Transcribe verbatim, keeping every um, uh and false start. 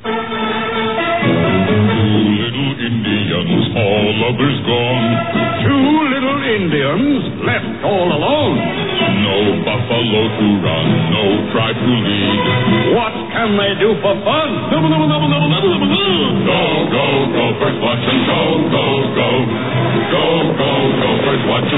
Two little Indians, all others gone. Two little Indians left all alone. No buffalo to run, no tribe to lead. What can they do for fun? Nubble, nubble, nubble, nubble, nubble, nubble, nubble. Go, go, go, first watch and go, go, go. Go, go, go, first watch